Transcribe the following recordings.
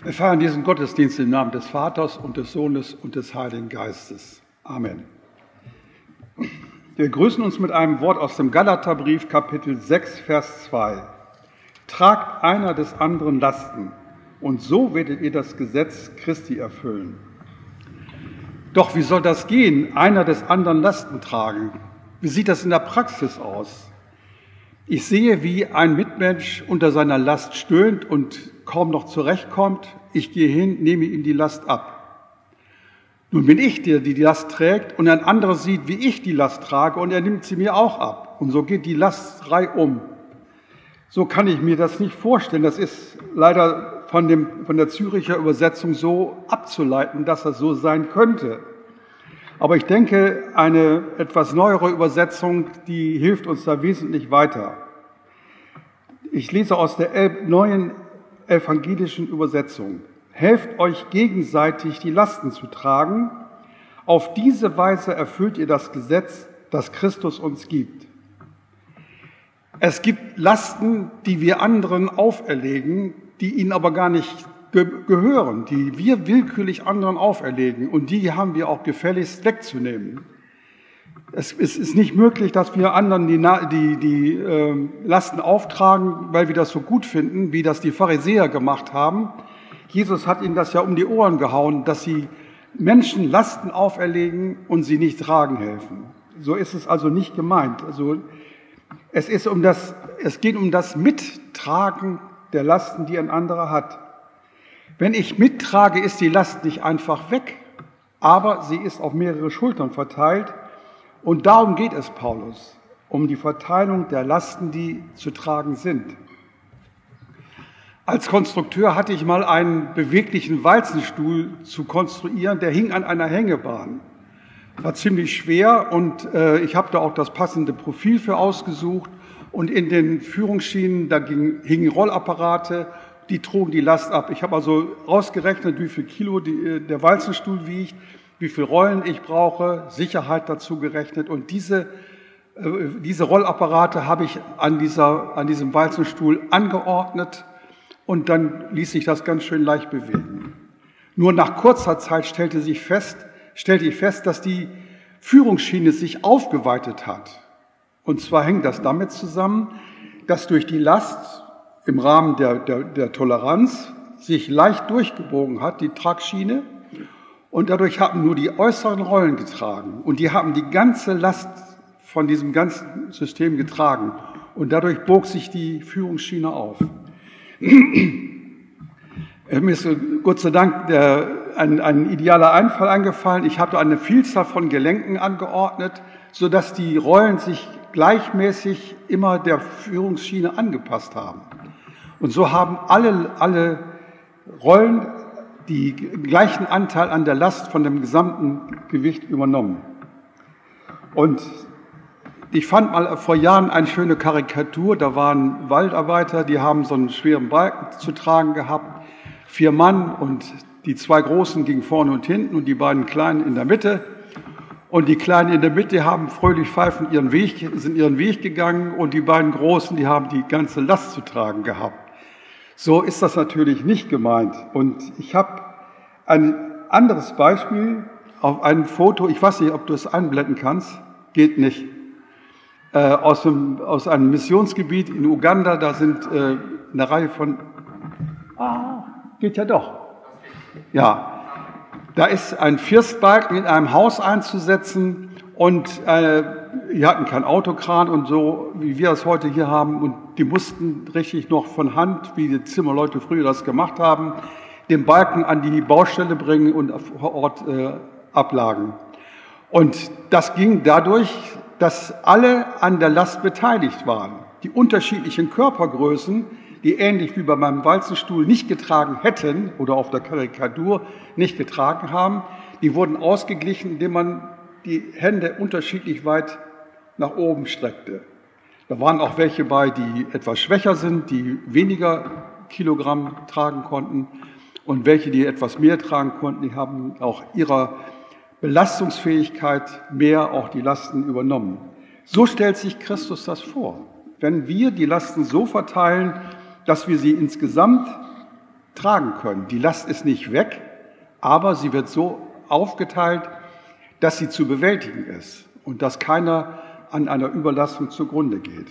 Wir feiern diesen Gottesdienst im Namen des Vaters und des Sohnes und des Heiligen Geistes. Amen. Wir grüßen uns mit einem Wort aus dem Galaterbrief, Kapitel 6, Vers 2. Tragt einer des anderen Lasten, und so werdet ihr das Gesetz Christi erfüllen. Doch wie soll das gehen, einer des anderen Lasten tragen? Wie sieht das in der Praxis aus? Ich sehe, wie ein Mitmensch unter seiner Last stöhnt und kaum noch zurechtkommt. Ich gehe hin, nehme ihm die Last ab. Nun bin ich der, die Last trägt, und ein anderer sieht, wie ich die Last trage, und er nimmt sie mir auch ab. Und so geht die Last reihum. So kann ich mir das nicht vorstellen. Das ist leider von der Züricher Übersetzung so abzuleiten, dass das so sein könnte. Aber ich denke, eine etwas neuere Übersetzung, die hilft uns da wesentlich weiter. Ich lese aus der neuen evangelischen Übersetzung. Helft euch gegenseitig, die Lasten zu tragen. Auf diese Weise erfüllt ihr das Gesetz, das Christus uns gibt. Es gibt Lasten, die wir anderen auferlegen, die ihnen aber gar nicht gehören, die wir willkürlich anderen auferlegen, und die haben wir auch gefälligst wegzunehmen. Es ist nicht möglich, dass wir anderen die Lasten auftragen, weil wir das so gut finden, wie das die Pharisäer gemacht haben. Jesus hat ihnen das ja um die Ohren gehauen, dass sie Menschen Lasten auferlegen und sie nicht tragen helfen. So ist es also nicht gemeint. Also es geht um das Mittragen der Lasten, die ein anderer hat. Wenn ich mittrage, ist die Last nicht einfach weg, aber sie ist auf mehrere Schultern verteilt. Und darum geht es Paulus, um die Verteilung der Lasten, die zu tragen sind. Als Konstrukteur hatte ich mal einen beweglichen Walzenstuhl zu konstruieren, der hing an einer Hängebahn. War ziemlich schwer, und ich habe da auch das passende Profil für ausgesucht. Und in den Führungsschienen, da hingen Rollapparate, die trugen die Last ab. Ich habe also ausgerechnet, wie viel Kilo der Walzenstuhl wiegt, wie viel Rollen ich brauche, Sicherheit dazu gerechnet. Und diese Rollapparate habe ich an diesem Walzenstuhl angeordnet, und dann ließ sich das ganz schön leicht bewegen. Nur nach kurzer Zeit stellte ich fest, dass die Führungsschiene sich aufgeweitet hat. Und zwar hängt das damit zusammen, dass durch die Last im Rahmen der Toleranz sich leicht durchgebogen hat, die Tragschiene, und dadurch haben nur die äußeren Rollen getragen, und die haben die ganze Last von diesem ganzen System getragen, und dadurch bog sich die Führungsschiene auf. Mir ist Gott sei Dank ein idealer Einfall eingefallen. Ich habe eine Vielzahl von Gelenken angeordnet, sodass die Rollen sich gleichmäßig immer der Führungsschiene angepasst haben. Und so haben alle Rollen die gleichen Anteil an der Last von dem gesamten Gewicht übernommen. Und ich fand mal vor Jahren eine schöne Karikatur. Da waren Waldarbeiter, die haben so einen schweren Balken zu tragen gehabt. 4 Mann, und die 2 Großen gingen vorne und hinten und die beiden Kleinen in der Mitte. Und die Kleinen in der Mitte haben fröhlich pfeifend sind ihren Weg gegangen, und die beiden Großen, die haben die ganze Last zu tragen gehabt. So ist das natürlich nicht gemeint. Und ich habe ein anderes Beispiel auf einem Foto. Ich weiß nicht, ob du es einblenden kannst. Geht nicht. Aus einem Missionsgebiet in Uganda, da sind eine Reihe von... geht ja doch. Ja. Da ist ein Firstbalken in einem Haus einzusetzen, und die hatten keinen Autokran und so, wie wir das heute hier haben, und die mussten richtig noch von Hand, wie die Zimmerleute früher das gemacht haben, den Balken an die Baustelle bringen und vor Ort ablagen. Und das ging dadurch, dass alle an der Last beteiligt waren. Die unterschiedlichen Körpergrößen, die ähnlich wie bei meinem Walzenstuhl nicht getragen hätten oder auf der Karikatur nicht getragen haben, die wurden ausgeglichen, indem man die Hände unterschiedlich weit nach oben streckte. Da waren auch welche bei, die etwas schwächer sind, die weniger Kilogramm tragen konnten, und welche, die etwas mehr tragen konnten, die haben auch ihrer Belastungsfähigkeit mehr auch die Lasten übernommen. So stellt sich Christus das vor. Wenn wir die Lasten so verteilen, dass wir sie insgesamt tragen können. Die Last ist nicht weg, aber sie wird so aufgeteilt, dass sie zu bewältigen ist und dass keiner an einer Überlastung zugrunde geht.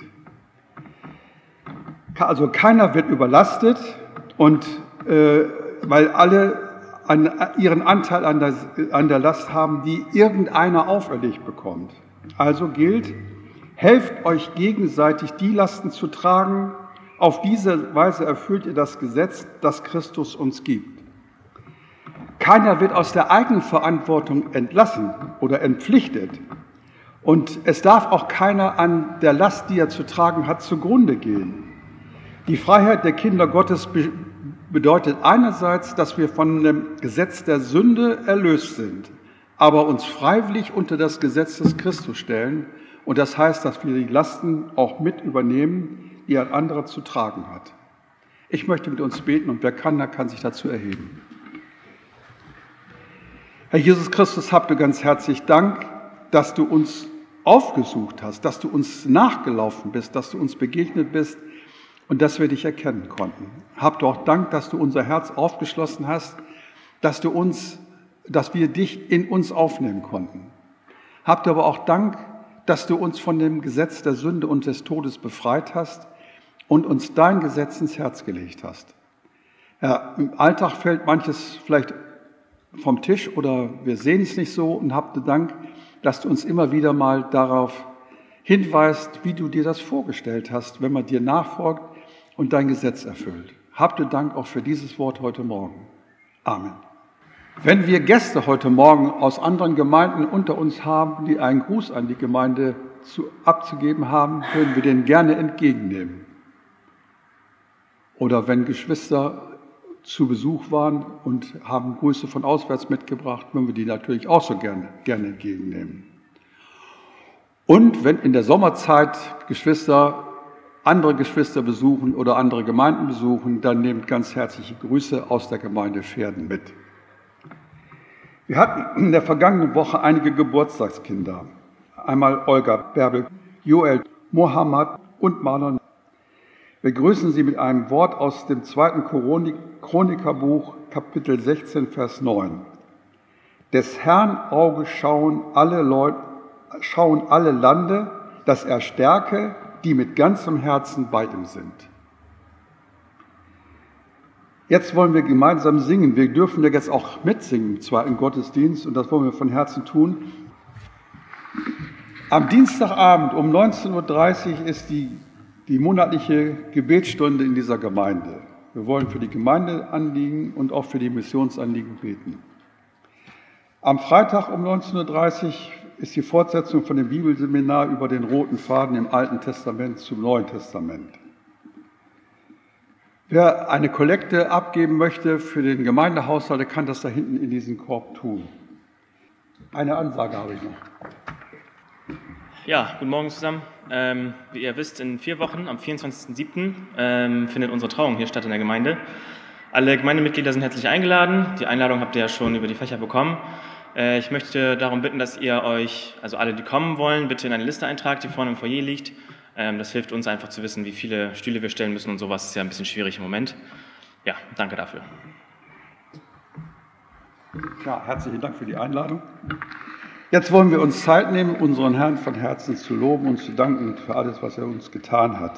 Also keiner wird überlastet und weil alle ihren Anteil an der Last haben, die irgendeiner auferlegt bekommt. Also gilt, helft euch gegenseitig, die Lasten zu tragen. Auf diese Weise erfüllt ihr das Gesetz, das Christus uns gibt. Keiner wird aus der eigenen Verantwortung entlassen oder entpflichtet. Und es darf auch keiner an der Last, die er zu tragen hat, zugrunde gehen. Die Freiheit der Kinder Gottes bedeutet einerseits, dass wir von dem Gesetz der Sünde erlöst sind, aber uns freiwillig unter das Gesetz des Christus stellen. Und das heißt, dass wir die Lasten auch mit übernehmen, die ein anderer zu tragen hat. Ich möchte mit uns beten und wer kann, der kann sich dazu erheben. Herr Jesus Christus, habt du ganz herzlich Dank, dass du uns aufgesucht hast, dass du uns nachgelaufen bist, dass du uns begegnet bist und dass wir dich erkennen konnten. Habt du auch Dank, dass du unser Herz aufgeschlossen hast, dass wir dich in uns aufnehmen konnten. Habt aber auch Dank, dass du uns von dem Gesetz der Sünde und des Todes befreit hast und uns dein Gesetz ins Herz gelegt hast. Ja, im Alltag fällt manches vielleicht vom Tisch oder wir sehen es nicht so und habt Dank, dass du uns immer wieder mal darauf hinweist, wie du dir das vorgestellt hast, wenn man dir nachfolgt und dein Gesetz erfüllt. Habt Dank auch für dieses Wort heute Morgen. Amen. Wenn wir Gäste heute Morgen aus anderen Gemeinden unter uns haben, die einen Gruß an die Gemeinde abzugeben haben, würden wir den gerne entgegennehmen. Oder wenn Geschwister zu Besuch waren und haben Grüße von auswärts mitgebracht, würden wir die natürlich auch so gerne entgegennehmen. Und wenn in der Sommerzeit andere Geschwister besuchen oder andere Gemeinden besuchen, dann nehmt ganz herzliche Grüße aus der Gemeinde Verden mit. Wir hatten in der vergangenen Woche einige Geburtstagskinder. Einmal Olga, Bärbel, Joel, Mohammed und Marlon. Wir grüßen Sie mit einem Wort aus dem 2. Chronikerbuch, Kapitel 16, Vers 9. Des Herrn Auge schauen alle Lande, dass er stärke, die mit ganzem Herzen bei ihm sind. Jetzt wollen wir gemeinsam singen. Wir dürfen ja jetzt auch mitsingen im 2. Gottesdienst und das wollen wir von Herzen tun. Am Dienstagabend um 19.30 Uhr ist die monatliche Gebetsstunde in dieser Gemeinde. Wir wollen für die Gemeindeanliegen und auch für die Missionsanliegen beten. Am Freitag um 19.30 Uhr ist die Fortsetzung von dem Bibelseminar über den roten Faden im Alten Testament zum Neuen Testament. Wer eine Kollekte abgeben möchte für den Gemeindehaushalt, der kann das da hinten in diesem Korb tun. Eine Ansage habe ich noch. Ja, guten Morgen zusammen. Wie ihr wisst, in 4 Wochen, am 24.07. Findet unsere Trauung hier statt in der Gemeinde. Alle Gemeindemitglieder sind herzlich eingeladen. Die Einladung habt ihr ja schon über die Fächer bekommen. Ich möchte darum bitten, dass ihr euch, also alle, die kommen wollen, bitte in eine Liste eintragt, die vorne im Foyer liegt. Das hilft uns einfach zu wissen, wie viele Stühle wir stellen müssen und sowas. Ist ja ein bisschen schwierig im Moment. Ja, danke dafür. Ja, herzlichen Dank für die Einladung. Jetzt wollen wir uns Zeit nehmen, unseren Herrn von Herzen zu loben und zu danken für alles, was er uns getan hat.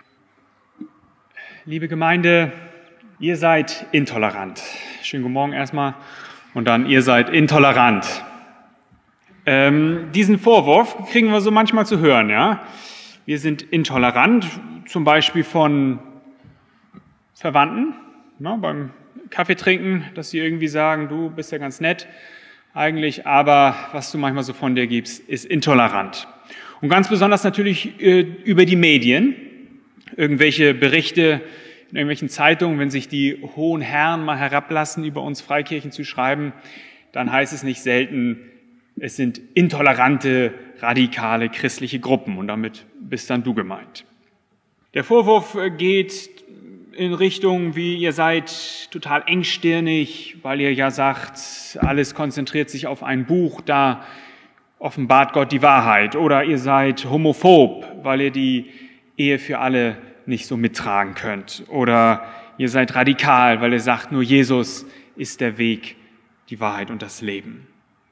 Liebe Gemeinde, ihr seid intolerant. Schönen guten Morgen erstmal. Und dann, ihr seid intolerant. Diesen Vorwurf kriegen wir so manchmal zu hören, ja. Wir sind intolerant, zum Beispiel von Verwandten, beim Kaffee trinken, dass sie irgendwie sagen, du bist ja ganz nett eigentlich, aber was du manchmal so von dir gibst, ist intolerant. Und ganz besonders natürlich über die Medien, irgendwelche Berichte in irgendwelchen Zeitungen, wenn sich die hohen Herren mal herablassen, über uns Freikirchen zu schreiben, dann heißt es nicht selten, es sind intolerante, radikale christliche Gruppen und damit bist dann du gemeint. Der Vorwurf geht in Richtung, wie ihr seid total engstirnig, weil ihr ja sagt, alles konzentriert sich auf ein Buch, da offenbart Gott die Wahrheit. Oder ihr seid homophob, weil ihr die Ehe für alle nicht so mittragen könnt. Oder ihr seid radikal, weil ihr sagt, nur Jesus ist der Weg, die Wahrheit und das Leben.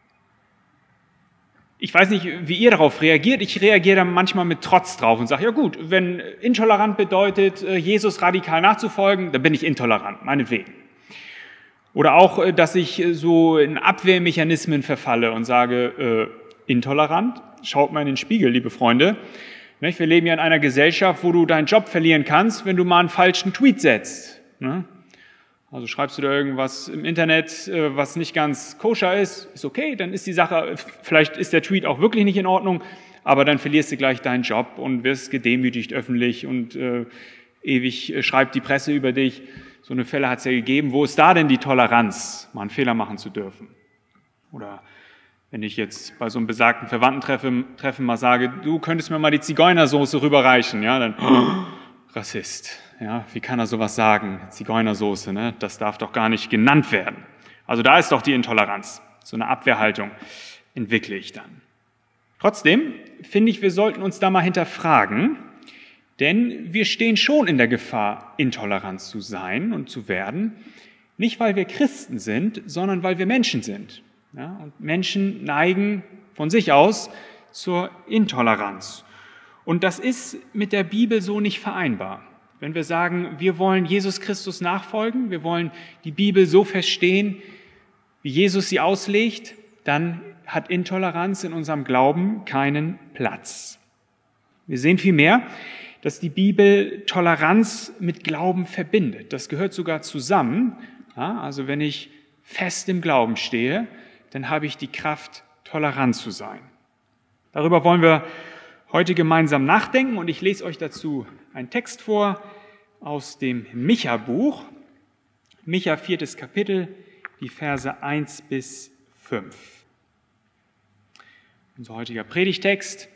Ich weiß nicht, wie ihr darauf reagiert. Ich reagiere da manchmal mit Trotz drauf und sage, ja gut, wenn intolerant bedeutet, Jesus radikal nachzufolgen, dann bin ich intolerant, meinetwegen. Oder auch, dass ich so in Abwehrmechanismen verfalle und sage, intolerant, schaut mal in den Spiegel, liebe Freunde. Wir leben ja in einer Gesellschaft, wo du deinen Job verlieren kannst, wenn du mal einen falschen Tweet setzt. Also schreibst du da irgendwas im Internet, was nicht ganz koscher ist okay, dann ist die Sache, vielleicht ist der Tweet auch wirklich nicht in Ordnung, aber dann verlierst du gleich deinen Job und wirst gedemütigt öffentlich und ewig schreibt die Presse über dich. So eine Fälle hat es ja gegeben. Wo ist da denn die Toleranz, mal einen Fehler machen zu dürfen? Oder wenn ich jetzt bei so einem besagten Verwandtentreffen mal sage, du könntest mir mal die Zigeunersoße rüberreichen, ja, dann Rassist. Ja, wie kann er sowas sagen? Zigeunersoße, ne? Das darf doch gar nicht genannt werden. Also da ist doch die Intoleranz. So eine Abwehrhaltung entwickle ich dann. Trotzdem finde ich, wir sollten uns da mal hinterfragen, denn wir stehen schon in der Gefahr, intolerant zu sein und zu werden. Nicht, weil wir Christen sind, sondern weil wir Menschen sind. Ja, und Menschen neigen von sich aus zur Intoleranz. Und das ist mit der Bibel so nicht vereinbar. Wenn wir sagen, wir wollen Jesus Christus nachfolgen, wir wollen die Bibel so verstehen, wie Jesus sie auslegt, dann hat Intoleranz in unserem Glauben keinen Platz. Wir sehen vielmehr, dass die Bibel Toleranz mit Glauben verbindet. Das gehört sogar zusammen. Ja, also wenn ich fest im Glauben stehe, dann habe ich die Kraft, tolerant zu sein. Darüber wollen wir heute gemeinsam nachdenken und ich lese euch dazu einen Text vor aus dem Micha-Buch. Micha, 4. Kapitel, die Verse 1 bis 5. Unser heutiger Predigtext.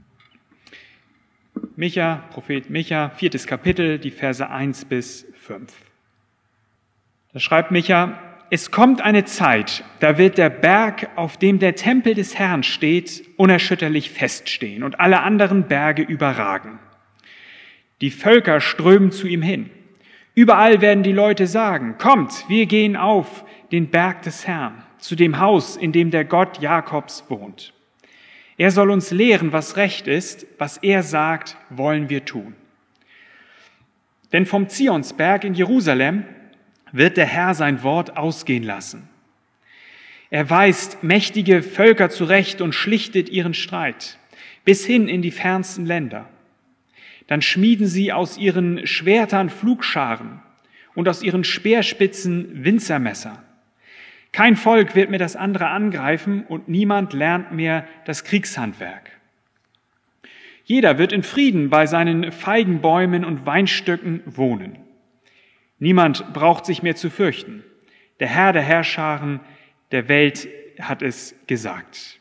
Micha, Prophet Micha, 4. Kapitel, die Verse 1 bis 5. Da schreibt Micha: Es kommt eine Zeit, da wird der Berg, auf dem der Tempel des Herrn steht, unerschütterlich feststehen und alle anderen Berge überragen. Die Völker strömen zu ihm hin. Überall werden die Leute sagen: Kommt, wir gehen auf den Berg des Herrn, zu dem Haus, in dem der Gott Jakobs wohnt. Er soll uns lehren, was recht ist, was er sagt, wollen wir tun. Denn vom Zionsberg in Jerusalem wird der Herr sein Wort ausgehen lassen. Er weist mächtige Völker zurecht und schlichtet ihren Streit, bis hin in die fernsten Länder. Dann schmieden sie aus ihren Schwertern Pflugscharen und aus ihren Speerspitzen Winzermesser. Kein Volk wird mehr das andere angreifen und niemand lernt mehr das Kriegshandwerk. Jeder wird in Frieden bei seinen Feigenbäumen und Weinstöcken wohnen. Niemand braucht sich mehr zu fürchten. Der Herr der Herrscharen der Welt hat es gesagt.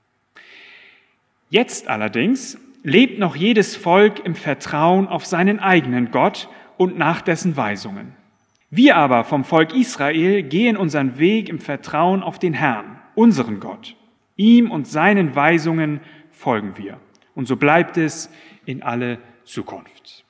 Jetzt allerdings lebt noch jedes Volk im Vertrauen auf seinen eigenen Gott und nach dessen Weisungen. Wir aber vom Volk Israel gehen unseren Weg im Vertrauen auf den Herrn, unseren Gott. Ihm und seinen Weisungen folgen wir. Und so bleibt es in alle Zukunft.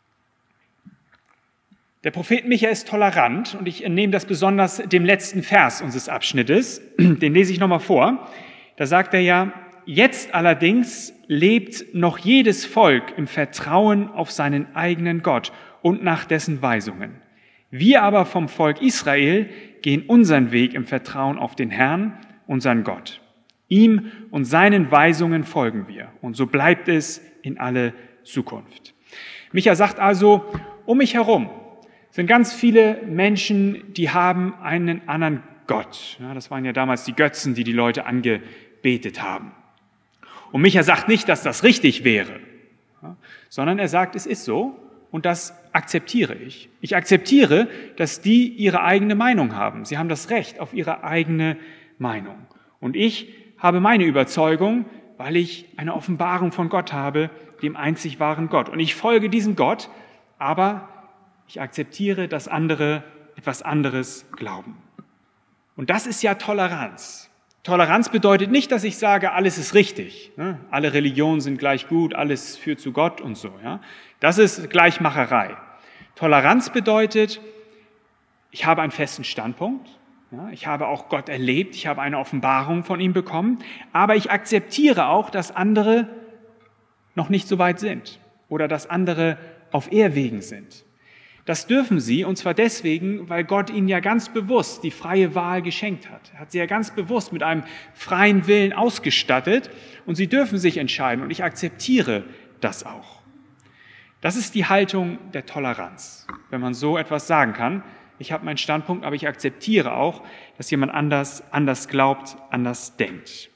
Der Prophet Micha ist tolerant und ich entnehme das besonders dem letzten Vers unseres Abschnittes. Den lese ich nochmal vor. Da sagt er ja: Jetzt allerdings lebt noch jedes Volk im Vertrauen auf seinen eigenen Gott und nach dessen Weisungen. Wir aber vom Volk Israel gehen unseren Weg im Vertrauen auf den Herrn, unseren Gott. Ihm und seinen Weisungen folgen wir. Und so bleibt es in alle Zukunft. Micha sagt also, um mich herum sind ganz viele Menschen, die haben einen anderen Gott. Ja, das waren ja damals die Götzen, die die Leute angebetet haben. Und Micha sagt nicht, dass das richtig wäre, ja, sondern er sagt, es ist so und das akzeptiere ich. Ich akzeptiere, dass die ihre eigene Meinung haben. Sie haben das Recht auf ihre eigene Meinung. Und ich habe meine Überzeugung, weil ich eine Offenbarung von Gott habe, dem einzig wahren Gott. Und ich folge diesem Gott, aber ich akzeptiere, dass andere etwas anderes glauben. Und das ist ja Toleranz. Toleranz bedeutet nicht, dass ich sage, alles ist richtig. Ne? Alle Religionen sind gleich gut, alles führt zu Gott und so. Ja? Das ist Gleichmacherei. Toleranz bedeutet, Ich habe einen festen Standpunkt. Ja, ich habe auch Gott erlebt. Ich habe eine Offenbarung von ihm bekommen. Aber ich akzeptiere auch, dass andere noch nicht so weit sind oder dass andere auf Irrwegen sind. Das dürfen sie, und zwar deswegen, weil Gott ihnen ja ganz bewusst die freie Wahl geschenkt hat. Er hat sie ja ganz bewusst mit einem freien Willen ausgestattet und sie dürfen sich entscheiden und ich akzeptiere das auch. Das ist die Haltung der Toleranz, wenn man so etwas sagen kann. Ich habe meinen Standpunkt, aber ich akzeptiere auch, dass jemand anders glaubt, anders denkt.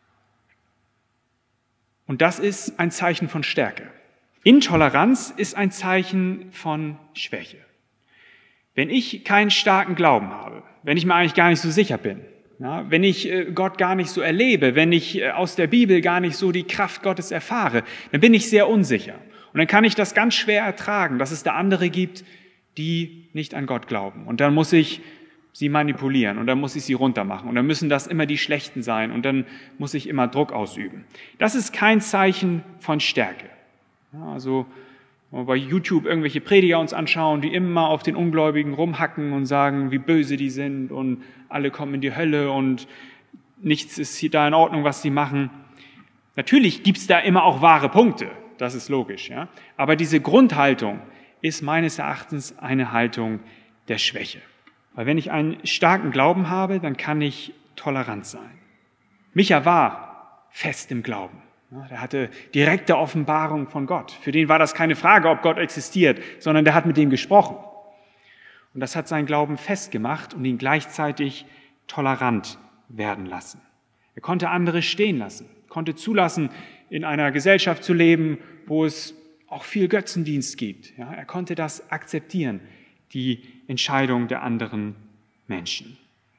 Und das ist ein Zeichen von Stärke. Intoleranz ist ein Zeichen von Schwäche. Wenn ich keinen starken Glauben habe, wenn ich mir eigentlich gar nicht so sicher bin, ja, wenn ich Gott gar nicht so erlebe, wenn ich aus der Bibel gar nicht so die Kraft Gottes erfahre, dann bin ich sehr unsicher. Und dann kann ich das ganz schwer ertragen, dass es da andere gibt, die nicht an Gott glauben. Und dann muss ich sie manipulieren und dann muss ich sie runtermachen. Und dann müssen das immer die Schlechten sein und dann muss ich immer Druck ausüben. Das ist kein Zeichen von Stärke. Ja, also wenn wir bei YouTube irgendwelche Prediger uns anschauen, die immer auf den Ungläubigen rumhacken und sagen, wie böse die sind und alle kommen in die Hölle und nichts ist hier da in Ordnung, was sie machen. Natürlich gibt's da immer auch wahre Punkte, das ist logisch. Ja? Aber diese Grundhaltung ist meines Erachtens eine Haltung der Schwäche. Weil wenn ich einen starken Glauben habe, dann kann ich tolerant sein. Micha war fest im Glauben. Der hatte direkte Offenbarung von Gott. Für den war das keine Frage, ob Gott existiert, sondern der hat mit dem gesprochen. Und das hat seinen Glauben festgemacht und ihn gleichzeitig tolerant werden lassen. Er konnte andere stehen lassen, konnte zulassen, in einer Gesellschaft zu leben, wo es auch viel Götzendienst gibt. Ja, er konnte das akzeptieren, die Entscheidung der anderen Menschen.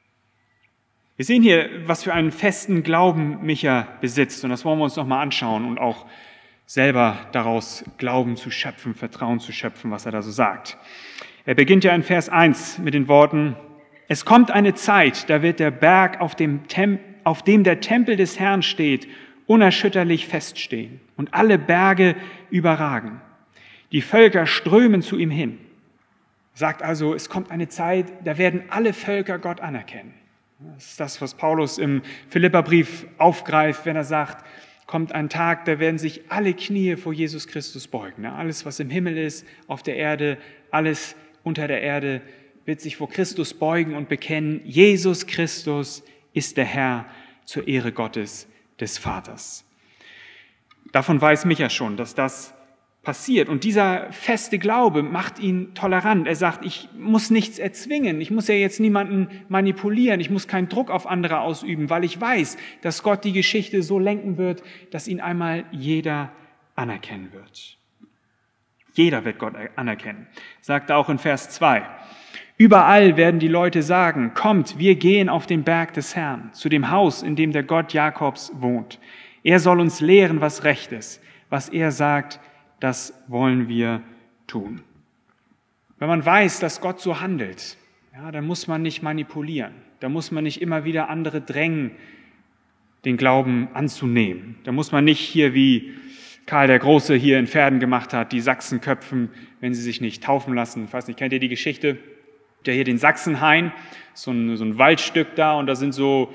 Wir sehen hier, was für einen festen Glauben Micha besitzt. Und das wollen wir uns nochmal anschauen und auch selber daraus Glauben zu schöpfen, Vertrauen zu schöpfen, was er da so sagt. Er beginnt ja in Vers 1 mit den Worten: Es kommt eine Zeit, da wird der Berg, auf dem der Tempel des Herrn steht, unerschütterlich feststehen und alle Berge überragen. Die Völker strömen zu ihm hin. Er sagt also, es kommt eine Zeit, da werden alle Völker Gott anerkennen. Das ist das, was Paulus im Philipperbrief aufgreift, wenn er sagt, kommt ein Tag, da werden sich alle Knie vor Jesus Christus beugen. Alles, was im Himmel ist, auf der Erde, alles unter der Erde, wird sich vor Christus beugen und bekennen, Jesus Christus ist der Herr zur Ehre Gottes, des Vaters. Davon weiß Micha schon, dass das passiert. Und dieser feste Glaube macht ihn tolerant. Er sagt, ich muss nichts erzwingen. Ich muss ja jetzt niemanden manipulieren. Ich muss keinen Druck auf andere ausüben, weil ich weiß, dass Gott die Geschichte so lenken wird, dass ihn einmal jeder anerkennen wird. Jeder wird Gott anerkennen. Sagt er auch in Vers 2. Überall werden die Leute sagen, kommt, wir gehen auf den Berg des Herrn, zu dem Haus, in dem der Gott Jakobs wohnt. Er soll uns lehren, was recht ist. Was er sagt, das wollen wir tun. Wenn man weiß, dass Gott so handelt, ja, dann muss man nicht manipulieren. Da muss man nicht immer wieder andere drängen, den Glauben anzunehmen. Da muss man nicht hier, wie Karl der Große hier in Verden gemacht hat, die Sachsen köpfen, wenn sie sich nicht taufen lassen. Ich weiß nicht, kennt ihr die Geschichte? Der hier den Sachsenhain, so ein Waldstück da, und da sind so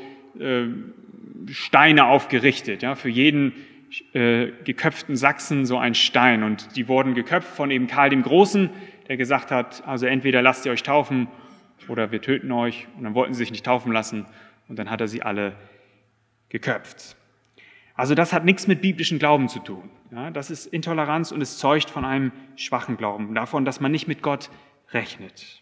Steine aufgerichtet, ja, für jeden geköpften Sachsen so ein Stein, und die wurden geköpft von eben Karl dem Großen, der gesagt hat, also entweder lasst ihr euch taufen oder wir töten euch, und dann wollten sie sich nicht taufen lassen und dann hat er sie alle geköpft. Also das hat nichts mit biblischem Glauben zu tun. Ja, das ist Intoleranz und es zeugt von einem schwachen Glauben, davon, dass man nicht mit Gott rechnet.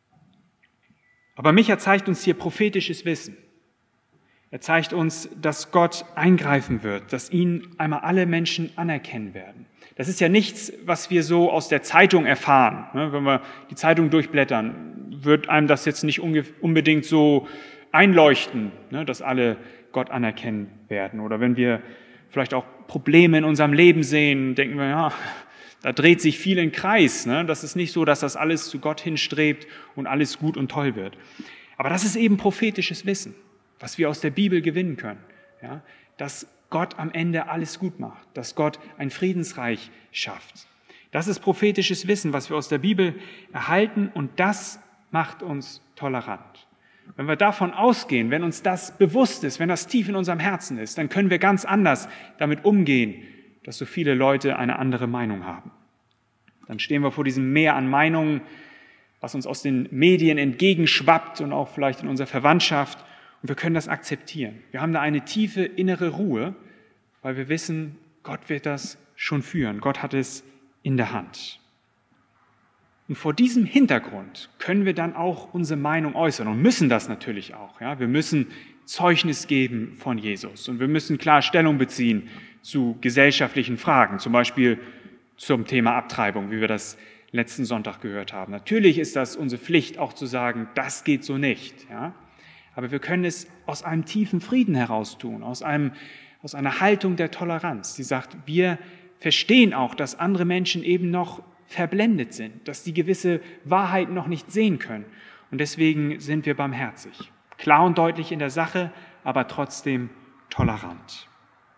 Aber Micha zeigt uns hier prophetisches Wissen. Er zeigt uns, dass Gott eingreifen wird, dass ihn einmal alle Menschen anerkennen werden. Das ist ja nichts, was wir so aus der Zeitung erfahren. Wenn wir die Zeitung durchblättern, wird einem das jetzt nicht unbedingt so einleuchten, dass alle Gott anerkennen werden. Oder wenn wir vielleicht auch Probleme in unserem Leben sehen, denken wir, ja, da dreht sich viel im Kreis. Das ist nicht so, dass das alles zu Gott hinstrebt und alles gut und toll wird. Aber das ist eben prophetisches Wissen, was wir aus der Bibel gewinnen können. Ja, dass Gott am Ende alles gut macht, dass Gott ein Friedensreich schafft. Das ist prophetisches Wissen, was wir aus der Bibel erhalten, und das macht uns tolerant. Wenn wir davon ausgehen, wenn uns das bewusst ist, wenn das tief in unserem Herzen ist, dann können wir ganz anders damit umgehen, dass so viele Leute eine andere Meinung haben. Dann stehen wir vor diesem Meer an Meinungen, was uns aus den Medien entgegenschwappt und auch vielleicht in unserer Verwandtschaft. Und wir können das akzeptieren. Wir haben da eine tiefe innere Ruhe, weil wir wissen, Gott wird das schon führen. Gott hat es in der Hand. Und vor diesem Hintergrund können wir dann auch unsere Meinung äußern und müssen das natürlich auch. Ja? Wir müssen Zeugnis geben von Jesus und wir müssen klar Stellung beziehen zu gesellschaftlichen Fragen, zum Beispiel zum Thema Abtreibung, wie wir das letzten Sonntag gehört haben. Natürlich ist das unsere Pflicht, auch zu sagen, das geht so nicht. Ja? Aber wir können es aus einem tiefen Frieden heraus tun, aus einer Haltung der Toleranz, die sagt, wir verstehen auch, dass andere Menschen eben noch verblendet sind, dass die gewisse Wahrheiten noch nicht sehen können. Und deswegen sind wir barmherzig. Klar und deutlich in der Sache, aber trotzdem tolerant.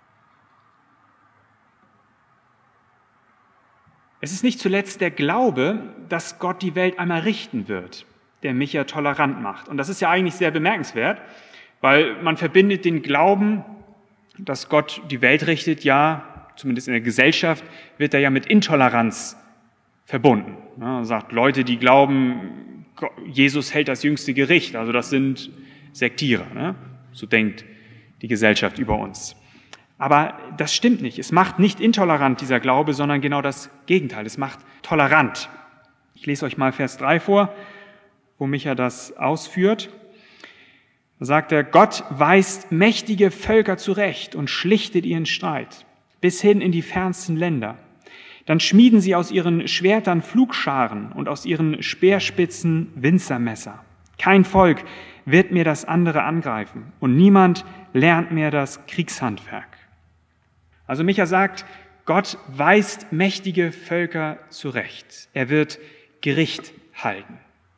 Es ist nicht zuletzt der Glaube, dass Gott die Welt einmal richten wird, der mich ja tolerant macht. Und das ist ja eigentlich sehr bemerkenswert, weil man verbindet den Glauben, dass Gott die Welt richtet, ja, zumindest in der Gesellschaft, wird er ja mit Intoleranz verbunden. Man sagt, Leute, die glauben, Jesus hält das jüngste Gericht, also das sind Sektierer. Ne? So denkt die Gesellschaft über uns. Aber das stimmt nicht. Es macht nicht intolerant, dieser Glaube, sondern genau das Gegenteil. Es macht tolerant. Ich lese euch mal Vers 3 vor, wo Micha das ausführt. Da sagt er, Gott weist mächtige Völker zurecht und schlichtet ihren Streit bis hin in die fernsten Länder. Dann schmieden sie aus ihren Schwertern Pflugscharen und aus ihren Speerspitzen Winzermesser. Kein Volk wird mehr das andere angreifen und niemand lernt mehr das Kriegshandwerk. Also Micha sagt, Gott weist mächtige Völker zurecht. Er wird Gericht halten.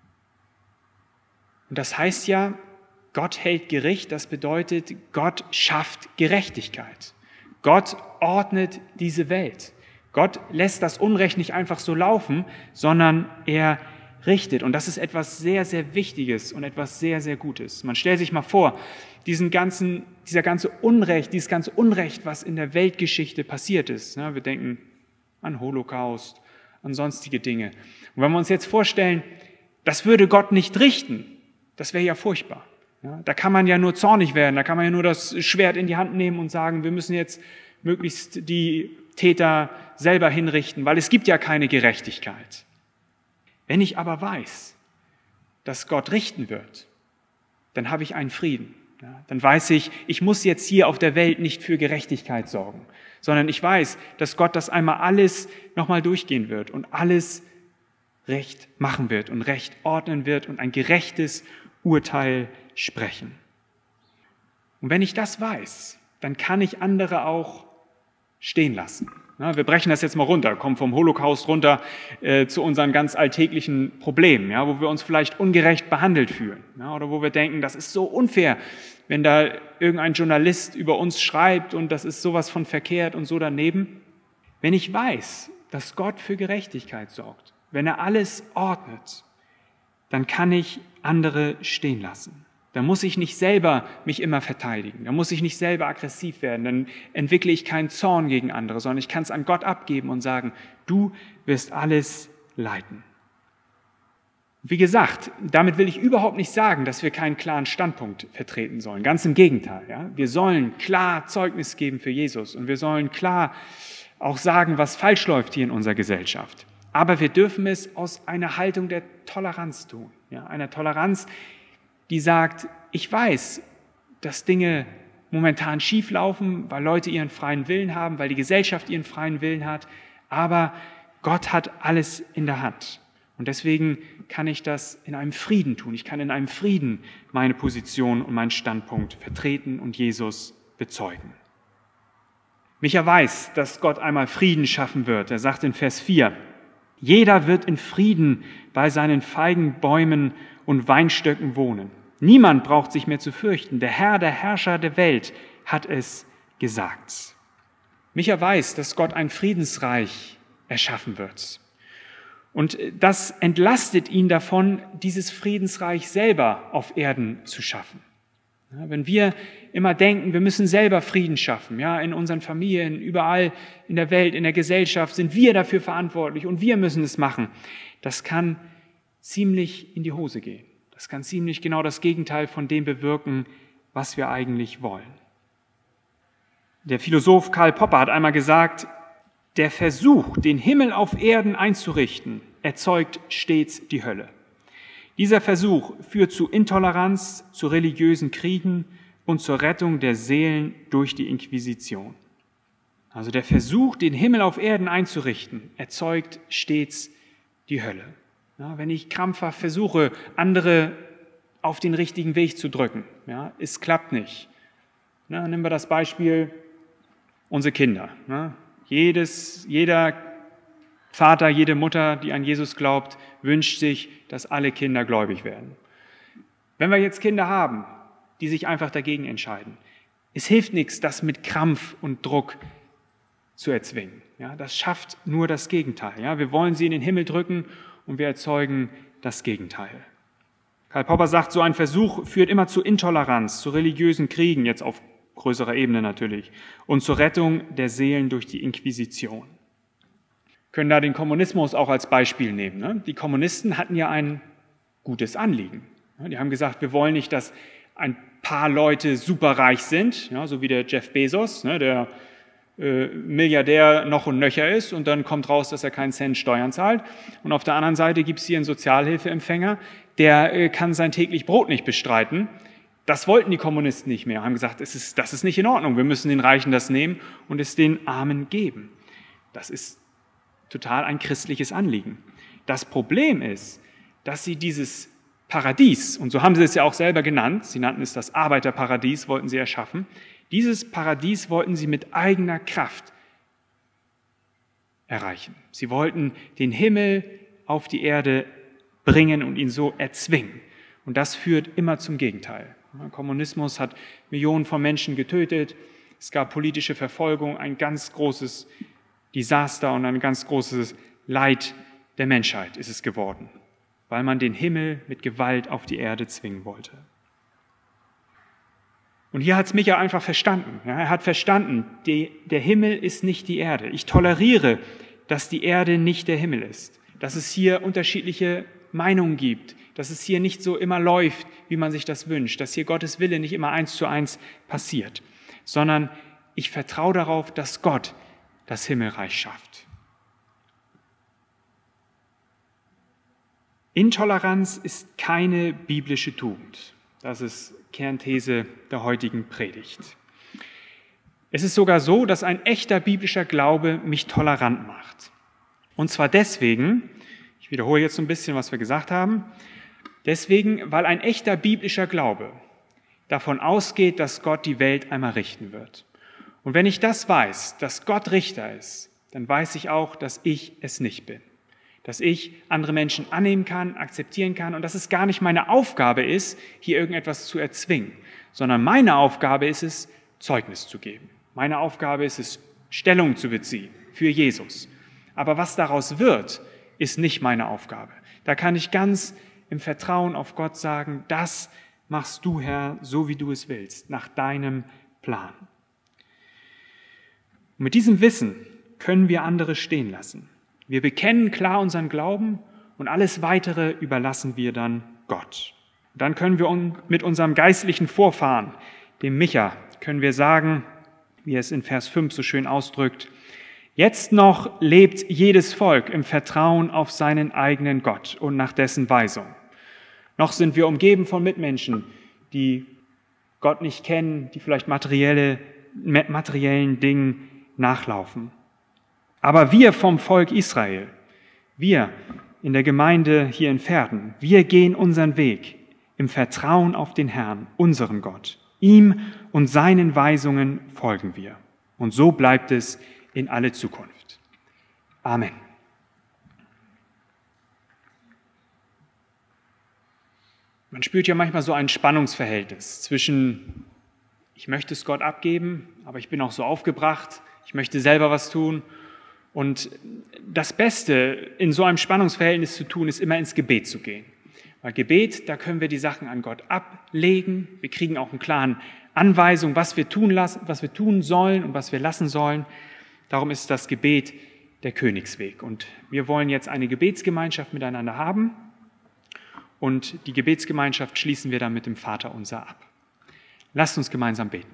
Und das heißt ja, Gott hält Gericht, das bedeutet, Gott schafft Gerechtigkeit. Gott ordnet diese Welt. Gott lässt das Unrecht nicht einfach so laufen, sondern er richtet. Und das ist etwas sehr, sehr Wichtiges und etwas sehr, sehr Gutes. Man stellt sich mal vor, dieses ganze Unrecht, was in der Weltgeschichte passiert ist. Wir denken an Holocaust, an sonstige Dinge. Und wenn wir uns jetzt vorstellen, das würde Gott nicht richten, das wäre ja furchtbar. Da kann man ja nur zornig werden, da kann man ja nur das Schwert in die Hand nehmen und sagen, wir müssen jetzt möglichst die Täter selber hinrichten, weil es gibt ja keine Gerechtigkeit. Wenn ich aber weiß, dass Gott richten wird, dann habe ich einen Frieden. Dann weiß ich, ich muss jetzt hier auf der Welt nicht für Gerechtigkeit sorgen, sondern ich weiß, dass Gott das einmal alles nochmal durchgehen wird und alles Recht machen wird und Recht ordnen wird und ein gerechtes Urteil sprechen. Und wenn ich das weiß, dann kann ich andere auch stehen lassen. Wir brechen das jetzt mal runter, kommen vom Holocaust runter zu unseren ganz alltäglichen Problemen, wo wir uns vielleicht ungerecht behandelt fühlen, oder wo wir denken, das ist so unfair, wenn da irgendein Journalist über uns schreibt und das ist sowas von verkehrt und so daneben. Wenn ich weiß, dass Gott für Gerechtigkeit sorgt, wenn er alles ordnet, dann kann ich andere stehen lassen. Da muss ich nicht selber mich immer verteidigen, da muss ich nicht selber aggressiv werden, dann entwickle ich keinen Zorn gegen andere, sondern ich kann es an Gott abgeben und sagen, du wirst alles leiten. Wie gesagt, damit will ich überhaupt nicht sagen, dass wir keinen klaren Standpunkt vertreten sollen. Ganz im Gegenteil. Ja? Wir sollen klar Zeugnis geben für Jesus und wir sollen klar auch sagen, was falsch läuft hier in unserer Gesellschaft. Aber wir dürfen es aus einer Haltung der Toleranz tun. Ja? Einer Toleranz, die sagt, ich weiß, dass Dinge momentan schief laufen, weil Leute ihren freien Willen haben, weil die Gesellschaft ihren freien Willen hat, aber Gott hat alles in der Hand. Und deswegen kann ich das in einem Frieden tun. Ich kann in einem Frieden meine Position und meinen Standpunkt vertreten und Jesus bezeugen. Micha weiß, dass Gott einmal Frieden schaffen wird. Er sagt in Vers 4, jeder wird in Frieden bei seinen Feigenbäumen und Weinstöcken wohnen. Niemand braucht sich mehr zu fürchten. Der Herr, der Herrscher der Welt, hat es gesagt. Micha weiß, dass Gott ein Friedensreich erschaffen wird. Und das entlastet ihn davon, dieses Friedensreich selber auf Erden zu schaffen. Ja, wenn wir immer denken, wir müssen selber Frieden schaffen, ja, in unseren Familien, überall in der Welt, in der Gesellschaft sind wir dafür verantwortlich und wir müssen es machen, das kann ziemlich in die Hose gehen. Das kann ziemlich genau das Gegenteil von dem bewirken, was wir eigentlich wollen. Der Philosoph Karl Popper hat einmal gesagt, der Versuch, den Himmel auf Erden einzurichten, erzeugt stets die Hölle. Dieser Versuch führt zu Intoleranz, zu religiösen Kriegen und zur Rettung der Seelen durch die Inquisition. Also der Versuch, den Himmel auf Erden einzurichten, erzeugt stets die Hölle. Ja, wenn ich krampfhaft versuche, andere auf den richtigen Weg zu drücken, ja, es klappt nicht. Na, nehmen wir das Beispiel unsere Kinder. Ne? Jeder Vater, jede Mutter, die an Jesus glaubt, wünscht sich, dass alle Kinder gläubig werden. Wenn wir jetzt Kinder haben, die sich einfach dagegen entscheiden, es hilft nichts, das mit Krampf und Druck zu erzwingen. Ja, das schafft nur das Gegenteil. Ja, wir wollen sie in den Himmel drücken und wir erzeugen das Gegenteil. Karl Popper sagt, so ein Versuch führt immer zu Intoleranz, zu religiösen Kriegen, jetzt auf größerer Ebene natürlich, und zur Rettung der Seelen durch die Inquisition. Wir können da den Kommunismus auch als Beispiel nehmen. Ne? Die Kommunisten hatten ja ein gutes Anliegen. Die haben gesagt, wir wollen nicht, dass ein paar Leute superreich sind, ja, so wie der Jeff Bezos, ne, der Milliardär noch und nöcher ist und dann kommt raus, dass er keinen Cent Steuern zahlt. Und auf der anderen Seite gibt es hier einen Sozialhilfeempfänger, der kann sein täglich Brot nicht bestreiten. Das wollten die Kommunisten nicht mehr, haben gesagt, das ist nicht in Ordnung, wir müssen den Reichen das nehmen und es den Armen geben. Das ist total ein christliches Anliegen. Das Problem ist, dass sie dieses Paradies, und so haben sie es ja auch selber genannt, sie nannten es das Arbeiterparadies, wollten sie erschaffen, dieses Paradies wollten sie mit eigener Kraft erreichen. Sie wollten den Himmel auf die Erde bringen und ihn so erzwingen. Und das führt immer zum Gegenteil. Der Kommunismus hat Millionen von Menschen getötet, es gab politische Verfolgung, ein ganz großes Desaster und ein ganz großes Leid der Menschheit ist es geworden, weil man den Himmel mit Gewalt auf die Erde zwingen wollte. Und hier hat es Micha einfach verstanden. Ja, er hat verstanden, der Himmel ist nicht die Erde. Ich toleriere, dass die Erde nicht der Himmel ist, dass es hier unterschiedliche Meinungen gibt, dass es hier nicht so immer läuft, wie man sich das wünscht, dass hier Gottes Wille nicht immer 1:1 passiert, sondern ich vertraue darauf, dass Gott das Himmelreich schafft. Intoleranz ist keine biblische Tugend. Das ist Kernthese der heutigen Predigt. Es ist sogar so, dass ein echter biblischer Glaube mich tolerant macht. Und zwar deswegen, ich wiederhole jetzt so ein bisschen, was wir gesagt haben, deswegen, weil ein echter biblischer Glaube davon ausgeht, dass Gott die Welt einmal richten wird. Und wenn ich das weiß, dass Gott Richter ist, dann weiß ich auch, dass ich es nicht bin. Dass ich andere Menschen annehmen kann, akzeptieren kann und dass es gar nicht meine Aufgabe ist, hier irgendetwas zu erzwingen, sondern meine Aufgabe ist es, Zeugnis zu geben. Meine Aufgabe ist es, Stellung zu beziehen für Jesus. Aber was daraus wird, ist nicht meine Aufgabe. Da kann ich ganz im Vertrauen auf Gott sagen, das machst du, Herr, so wie du es willst, nach deinem Plan. Und mit diesem Wissen können wir andere stehen lassen. Wir bekennen klar unseren Glauben und alles Weitere überlassen wir dann Gott. Und dann können wir mit unserem geistlichen Vorfahren, dem Micha, können wir sagen, wie er es in Vers 5 so schön ausdrückt, jetzt noch lebt jedes Volk im Vertrauen auf seinen eigenen Gott und nach dessen Weisung. Noch sind wir umgeben von Mitmenschen, die Gott nicht kennen, die vielleicht materiellen Dingen nachlaufen. Aber wir vom Volk Israel, wir in der Gemeinde hier in Verden, wir gehen unseren Weg im Vertrauen auf den Herrn, unseren Gott. Ihm und seinen Weisungen folgen wir. Und so bleibt es in alle Zukunft. Amen. Man spürt ja manchmal so ein Spannungsverhältnis zwischen, ich möchte es Gott abgeben, aber ich bin auch so aufgebracht, ich möchte selber was tun Und das Beste in so einem Spannungsverhältnis zu tun, ist immer ins Gebet zu gehen. Weil Gebet, da können wir die Sachen an Gott ablegen. Wir kriegen auch einen klaren Anweisung, was wir tun sollen und was wir lassen sollen. Darum ist das Gebet der Königsweg. Und wir wollen jetzt eine Gebetsgemeinschaft miteinander haben. Und die Gebetsgemeinschaft schließen wir dann mit dem Vaterunser ab. Lasst uns gemeinsam beten.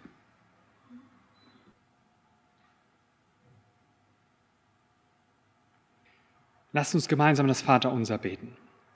Lasst uns gemeinsam das Vaterunser beten.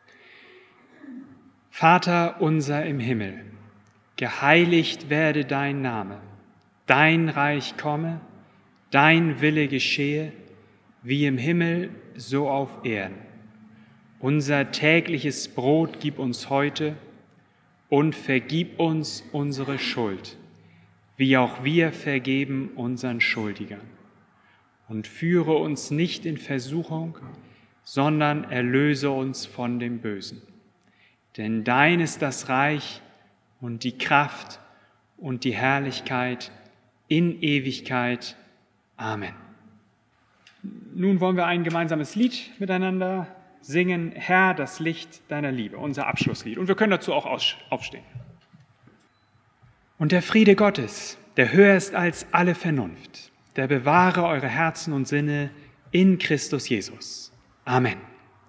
Vater unser im Himmel, geheiligt werde dein Name, dein Reich komme, dein Wille geschehe, wie im Himmel, so auf Erden. Unser tägliches Brot gib uns heute und vergib uns unsere Schuld, wie auch wir vergeben unseren Schuldigern. Und führe uns nicht in Versuchung, sondern erlöse uns von dem Bösen. Denn dein ist das Reich und die Kraft und die Herrlichkeit in Ewigkeit. Amen. Nun wollen wir ein gemeinsames Lied miteinander singen, Herr, das Licht deiner Liebe, unser Abschlusslied. Und wir können dazu auch aufstehen. Und der Friede Gottes, der höher ist als alle Vernunft, der bewahre eure Herzen und Sinne in Christus Jesus. Amen.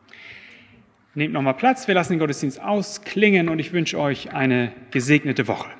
Nehmt nochmal Platz, wir lassen den Gottesdienst ausklingen und ich wünsche euch eine gesegnete Woche.